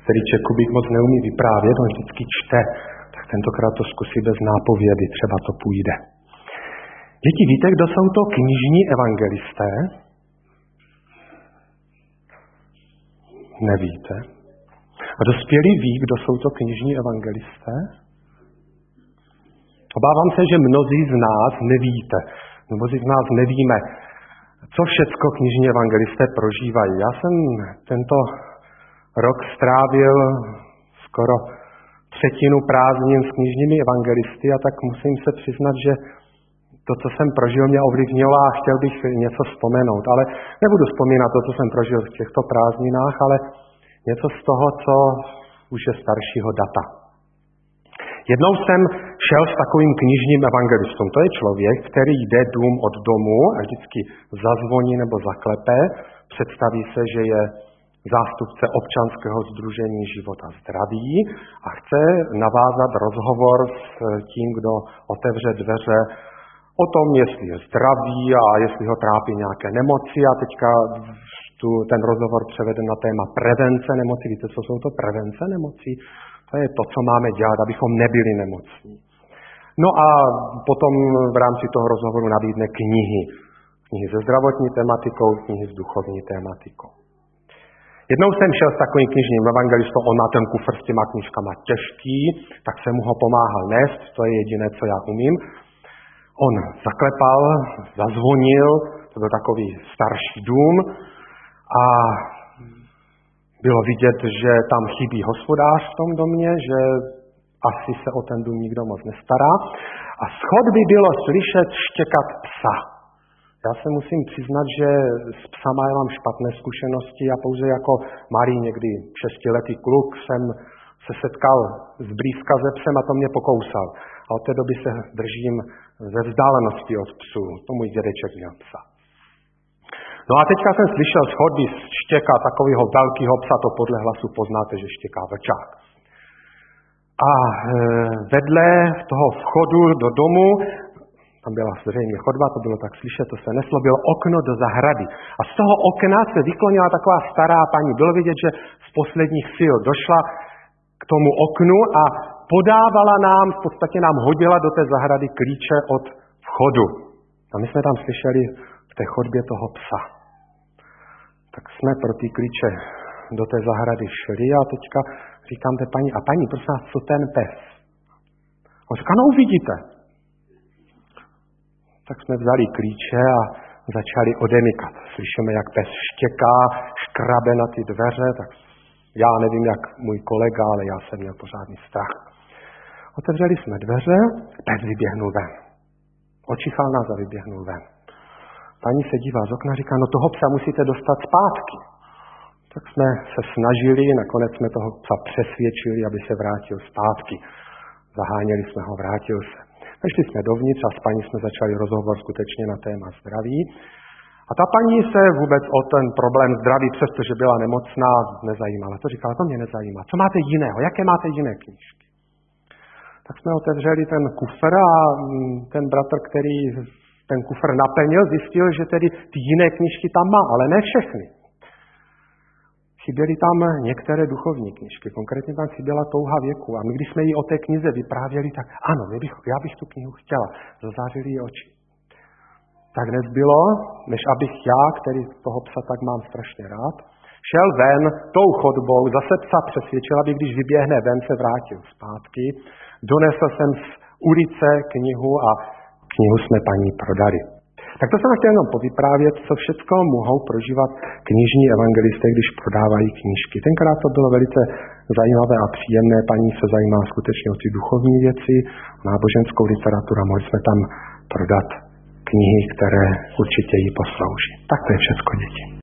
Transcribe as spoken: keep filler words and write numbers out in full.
Strýček Kubík moc neumí vyprávět, on vždycky čte, tak tentokrát to zkusí bez nápovědy, třeba to půjde. Děti, víte, kdo jsou to knižní evangelisté? Nevíte? A dospělí ví, kdo jsou to knižní evangelisté? Obávám se, že mnozí z nás nevíte, mnozí z nás nevíme, co všecko knižní evangelisté prožívají. Já jsem tento rok strávil skoro třetinu prázdnin s knižními evangelisty a tak musím se přiznat, že to, co jsem prožil, mě ovlivnilo a chtěl bych něco vzpomenout. Ale nebudu vzpomínat to, co jsem prožil v těchto prázdninách, ale něco z toho, co už je staršího data. Jednou jsem šel s takovým knižním evangelistou. To je člověk, který jde dům od domu a vždycky zazvoní nebo zaklepe, představí se, že je zástupce občanského sdružení Život a zdraví a chce navázat rozhovor s tím, kdo otevře dveře o tom, jestli je zdravý a jestli ho trápí nějaké nemoci. A teďka tu, ten rozhovor převede na téma prevence nemocí. Víte, co jsou to prevence nemocí? To je to, co máme dělat, abychom nebyli nemocní. No a potom v rámci toho rozhovoru nabídne knihy. Knihy se zdravotní tematikou, knihy s duchovní tematikou. Jednou jsem šel s takovým knižním evangelistou, on má ten kufr s těma knížkama těžký, tak jsem mu ho pomáhal nést, to je jediné, co já umím. On zaklepal, zazvonil, to byl takový starší dům a bylo vidět, že tam chybí hospodář v tom domě, že asi se o ten dům nikdo moc nestará. A z chodby bylo slyšet štěkat psa. Já se musím přiznat, že s psama já mám špatné zkušenosti a pouze jako malý, někdy šestiletý kluk jsem se setkal zblízka se psem a to mě pokousal. A od té doby se držím ze vzdálenosti od psů. To můj dědeček měl psa. No a teďka jsem slyšel z chodby štěka takového velkého psa, to podle hlasu poznáte, že štěká vlčák. A e, vedle toho vchodu do domu, tam byla zřejmě chodba, to bylo tak slyšet, to se neslo, bylo okno do zahrady. A z toho okna se vyklonila taková stará paní. Bylo vidět, že z posledních sil došla k tomu oknu a podávala nám, v podstatě nám hodila do té zahrady klíče od vchodu. A my jsme tam slyšeli v té chodbě toho psa. Tak jsme pro ty klíče do té zahrady šli a teďka říkám té paní, a paní, prosím vás, co ten pes? On říká, no uvidíte. Tak jsme vzali klíče a začali odemykat. Slyšíme, jak pes štěká, škrabe na ty dveře, tak já nevím, jak můj kolega, ale já jsem měl pořádný strach. Otevřeli jsme dveře, pes vyběhnul ven. Očichal nás a vyběhnul ven. Paní se dívá z okna a říká, no toho psa musíte dostat zpátky. Tak jsme se snažili, nakonec jsme toho psa přesvědčili, aby se vrátil zpátky. Zaháněli jsme ho, vrátil se. Vešli jsme dovnitř a s paní jsme začali rozhovor skutečně na téma zdraví. A ta paní se vůbec o ten problém zdraví, přestože byla nemocná, nezajímala. To říkala, to mě nezajímá. Co máte jiného? Jaké máte jiné knížky? Tak jsme otevřeli ten kufr a ten bratr, který ten kufr naplnil, zjistil, že tedy ty jiné knížky tam má, ale ne všechny. Chyběly tam některé duchovní knížky, konkrétně tam chyběla Touha věku. A my, když jsme jí o té knize vyprávěli, tak ano, bych, já bych tu knihu chtěla. Zazářili jí oči. Tak nezbylo, než abych já, který toho psa tak mám strašně rád, šel ven tou chodbou, zase psa přesvědčil, aby když vyběhne ven, se vrátil zpátky. Donesl jsem z ulice knihu a knihu jsme paní prodali. Tak to jsem chtěl jenom povyprávět, co všecko mohou prožívat knižní evangelisté, když prodávají knížky. Tenkrát to bylo velice zajímavé a příjemné. Paní se zajímá skutečně o ty duchovní věci, náboženskou literaturu a mohli jsme tam prodat knihy, které určitě jí poslouží. Tak to je všecko, děti.